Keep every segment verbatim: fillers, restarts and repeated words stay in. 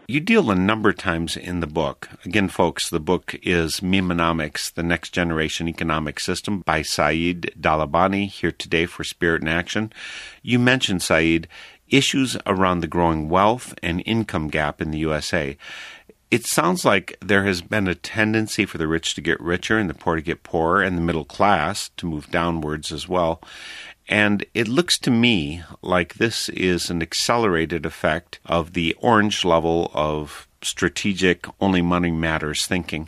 You deal a number of times in the book. Again, folks, the book is Memenomics, the Next Generation Economic System by Saeed Dalabani, here today for Spirit in Action. You mentioned, Saeed, issues around the growing wealth and income gap in the U S A. It sounds like there has been a tendency for the rich to get richer and the poor to get poorer, and the middle class to move downwards as well. And it looks to me like this is an accelerated effect of the orange level of strategic, only money matters thinking.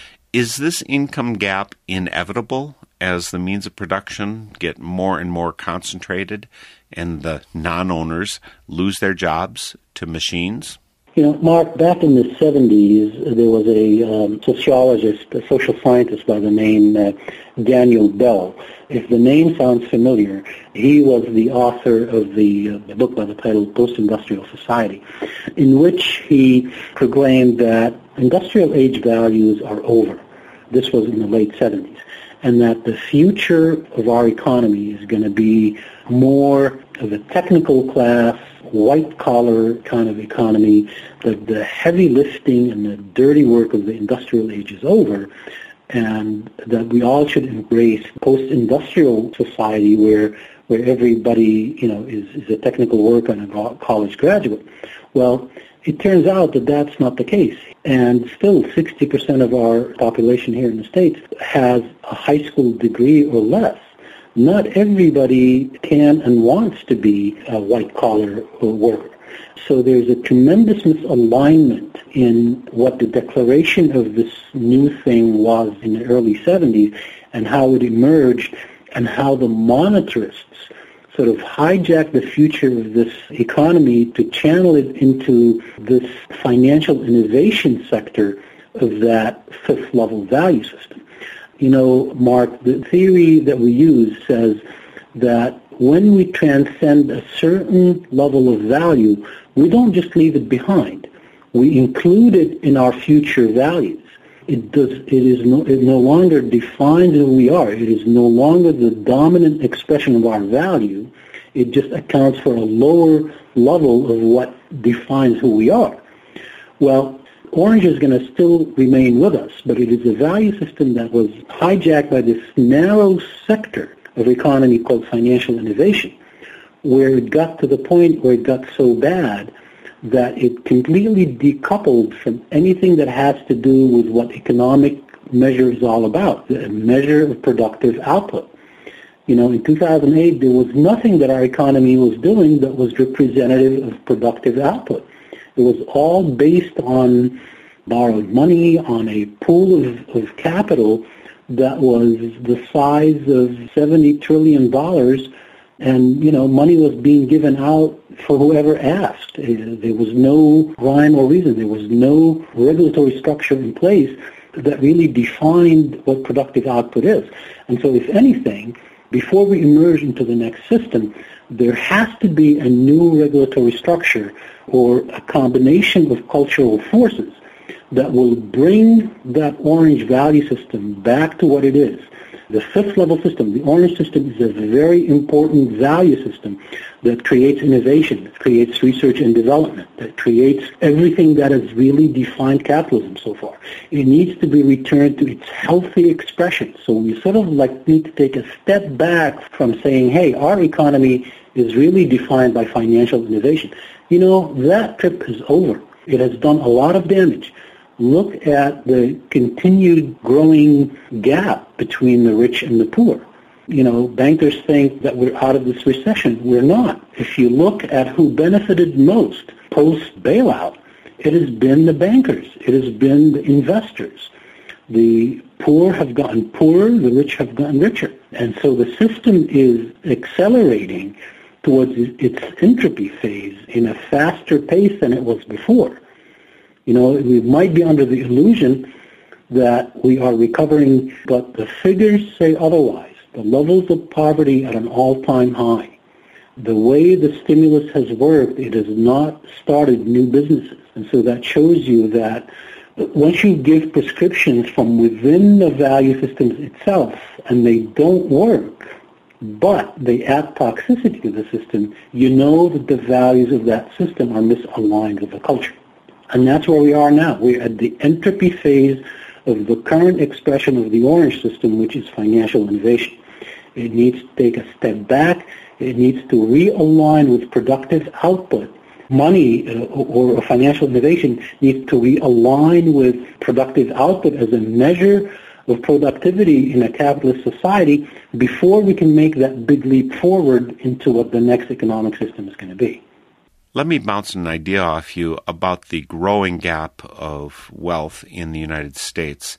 Is this income gap inevitable as the means of production get more and more concentrated and the non-owners lose their jobs to machines? You know, Mark, back in the seventies, there was a um, sociologist, a social scientist by the name uh, Daniel Bell. If the name sounds familiar, he was the author of the, uh, the book by the title Post-Industrial Society, in which he proclaimed that industrial age values are over. This was in the late seventies. And that the future of our economy is going to be more of a technical class, white-collar kind of economy, that the heavy lifting and the dirty work of the industrial age is over, and that we all should embrace post-industrial society where where everybody, you know, is, is a technical worker and a college graduate. Well, it turns out that that's not the case. And still sixty percent of our population here in the States has a high school degree or less. Not everybody can and wants to be a white-collar worker. So there's a tremendous misalignment in what the declaration of this new thing was in the early seventies and how it emerged and how the monetarists sort of hijacked the future of this economy to channel it into this financial innovation sector of that fifth-level value system. You know, Mark, the theory that we use says that when we transcend a certain level of value, we don't just leave it behind. We include it in our future values. It does. It is no. It no longer defines who we are. It is no longer the dominant expression of our value. It just accounts for a lower level of what defines who we are. Well, orange is going to still remain with us, but it is a value system that was hijacked by this narrow sector of economy called financial innovation, where it got to the point where it got so bad that it completely decoupled from anything that has to do with what economic measure is all about, the measure of productive output. You know, in two thousand eight, there was nothing that our economy was doing that was representative of productive output. It was all based on borrowed money, on a pool of, of capital that was the size of seventy trillion dollars, and, you know, money was being given out for whoever asked. There was no rhyme or reason. There was no regulatory structure in place that really defined what productive output is. And so, if anything, before we emerge into the next system, there has to be a new regulatory structure or a combination of cultural forces that will bring that orange value system back to what it is. The fifth level system, the orange system, is a very important value system that creates innovation, that creates research and development, that creates everything that has really defined capitalism so far. It needs to be returned to its healthy expression. So we sort of like need to take a step back from saying, hey, our economy is really defined by financial innovation. You know, that trip is over. It has done a lot of damage. Look at the continued growing gap between the rich and the poor. You know, bankers think that we're out of this recession. We're not. If you look at who benefited most post-bailout, it has been the bankers. It has been the investors. The poor have gotten poorer, the rich have gotten richer. And so the system is accelerating towards its entropy phase in a faster pace than it was before. You know, we might be under the illusion that we are recovering, but the figures say otherwise. The levels of poverty at an all-time high. The way the stimulus has worked, it has not started new businesses. And so that shows you that once you give prescriptions from within the value systems itself and they don't work, but they add toxicity to the system, you know that the values of that system are misaligned with the culture. And that's where we are now. We're at the entropy phase of the current expression of the orange system, which is financial innovation. It needs to take a step back. It needs to realign with productive output. Money uh, or, or financial innovation needs to realign with productive output as a measure of productivity in a capitalist society before we can make that big leap forward into what the next economic system is going to be. Let me bounce an idea off you about the growing gap of wealth in the United States.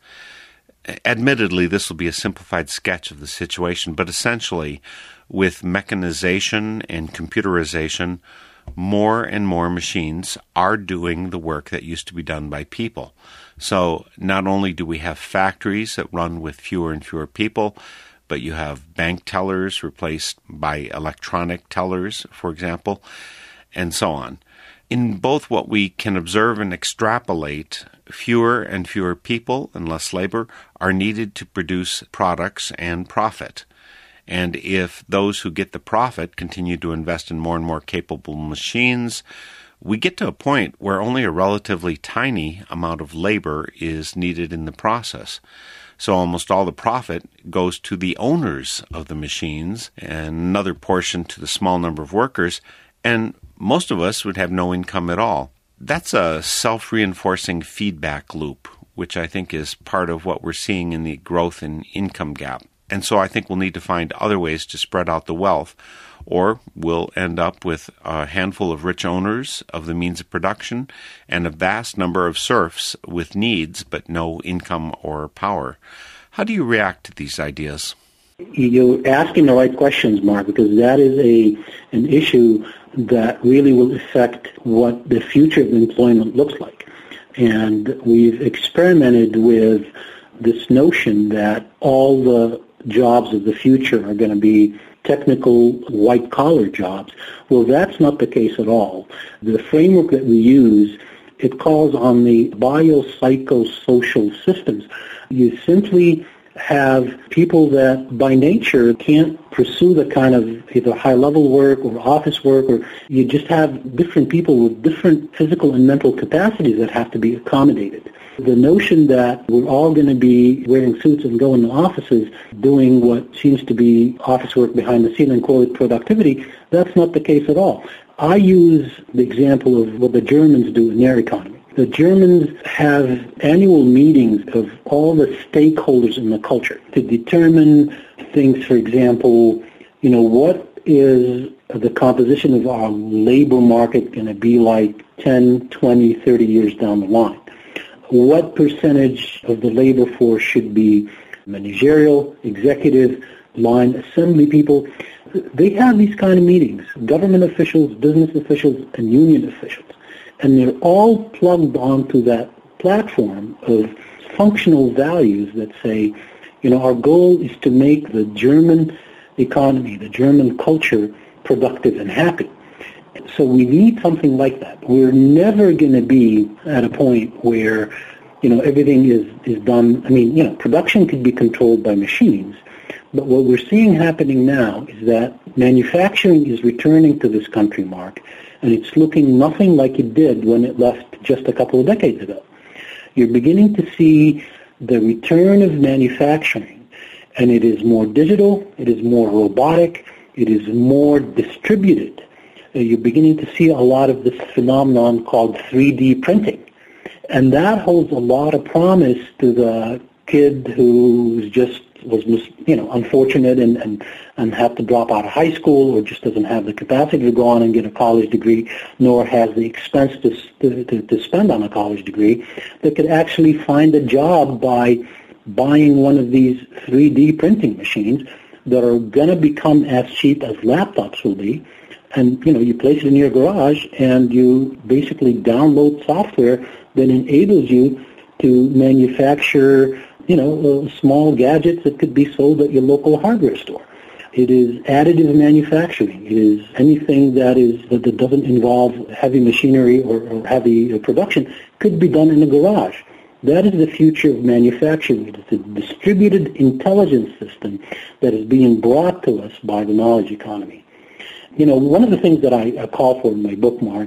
Admittedly, this will be a simplified sketch of the situation, but essentially, with mechanization and computerization, more and more machines are doing the work that used to be done by people. So not only do we have factories that run with fewer and fewer people, but you have bank tellers replaced by electronic tellers, for example, and so on. In both what we can observe and extrapolate, fewer and fewer people and less labor are needed to produce products and profit. And if those who get the profit continue to invest in more and more capable machines, we get to a point where only a relatively tiny amount of labor is needed in the process. So almost all the profit goes to the owners of the machines and another portion to the small number of workers, and most of us would have no income at all. That's a self-reinforcing feedback loop, which I think is part of what we're seeing in the growth in income gap. And so I think we'll need to find other ways to spread out the wealth, or we'll end up with a handful of rich owners of the means of production and a vast number of serfs with needs but no income or power. How do you react to these ideas? You're asking the right questions, Mark, because that is a an issue that really will affect what the future of employment looks like. And we've experimented with this notion that all the jobs of the future are going to be technical white-collar jobs. Well, that's not the case at all. The framework that we use, it calls on the biopsychosocial systems. You simply have people that by nature can't pursue the kind of either high-level work or office work, or you just have different people with different physical and mental capacities that have to be accommodated. The notion that we're all going to be wearing suits and going to offices doing what seems to be office work behind the ceiling, quote, productivity, that's not the case at all. I use the example of what the Germans do in their economy. The Germans have annual meetings of all the stakeholders in the culture to determine things, for example, you know, what is the composition of our labor market going to be like ten, twenty, thirty years down the line? What percentage of the labor force should be managerial, executive, line assembly people? They have these kind of meetings, government officials, business officials, and union officials. And they're all plugged onto that platform of functional values that say, you know, our goal is to make the German economy, the German culture, productive and happy. So we need something like that. We're never going to be at a point where, you know, everything is, is done. I mean, you know, production could be controlled by machines. But what we're seeing happening now is that manufacturing is returning to this country, Mark, and it's looking nothing like it did when it left just a couple of decades ago. You're beginning to see the return of manufacturing, and it is more digital, it is more robotic, it is more distributed. Uh, you're beginning to see a lot of this phenomenon called three D printing, and that holds a lot of promise to the kid who's just was, you know, unfortunate and, and, and had to drop out of high school, or just doesn't have the capacity to go on and get a college degree, nor has the expense to, to, to spend on a college degree, that could actually find a job by buying one of these three D printing machines that are going to become as cheap as laptops will be. And, you know, you place it in your garage and you basically download software that enables you to manufacture, you know, uh, small gadgets that could be sold at your local hardware store. It is additive manufacturing. It is anything that is that, that doesn't involve heavy machinery or, or heavy uh, production could be done in a garage. That is the future of manufacturing. It is a distributed intelligence system that is being brought to us by the knowledge economy. You know, one of the things that I, I call for in my book, Mark,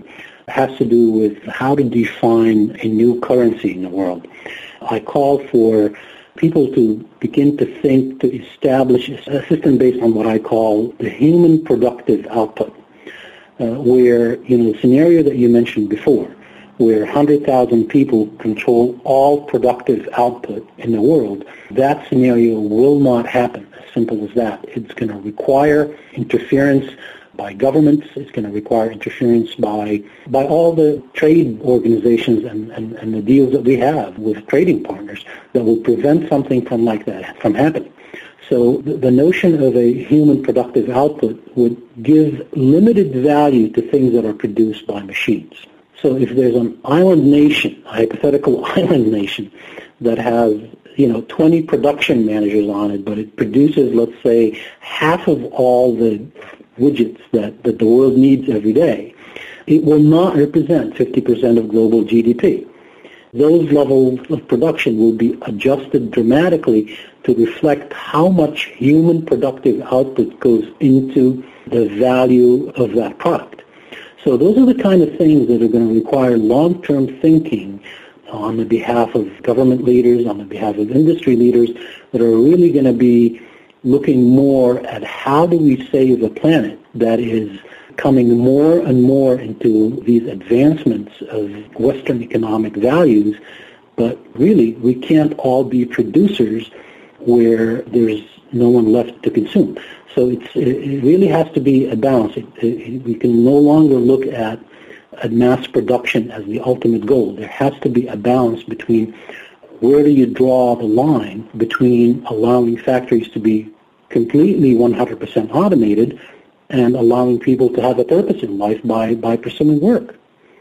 has to do with how to define a new currency in the world. I call for people to begin to think, to establish a system based on what I call the human productive output, uh, where, you know, the scenario that you mentioned before, where one hundred thousand people control all productive output in the world, that scenario will not happen. As simple as that. It's going to require interference by governments. It's going to require interference by by all the trade organizations and, and, and the deals that we have with trading partners that will prevent something from like that from happening. So the, the notion of a human productive output would give limited value to things that are produced by machines. So if there's an island nation, a hypothetical island nation, that has, you know, twenty production managers on it, but it produces, let's say, half of all the widgets that, that the world needs every day, it will not represent fifty percent of global G D P. Those levels of production will be adjusted dramatically to reflect how much human productive output goes into the value of that product. So those are the kind of things that are going to require long-term thinking on the behalf of government leaders, on the behalf of industry leaders, that are really going to be looking more at how do we save a planet that is coming more and more into these advancements of Western economic values, but really we can't all be producers where there's no one left to consume. So it's, it really has to be a balance. It, it, we can no longer look at, at mass production as the ultimate goal. There has to be a balance between where do you draw the line between allowing factories to be completely one hundred percent automated and allowing people to have a purpose in life by, by pursuing work.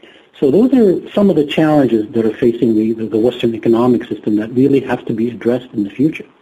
So those are some of the challenges that are facing the, the Western economic system that really have to be addressed in the future.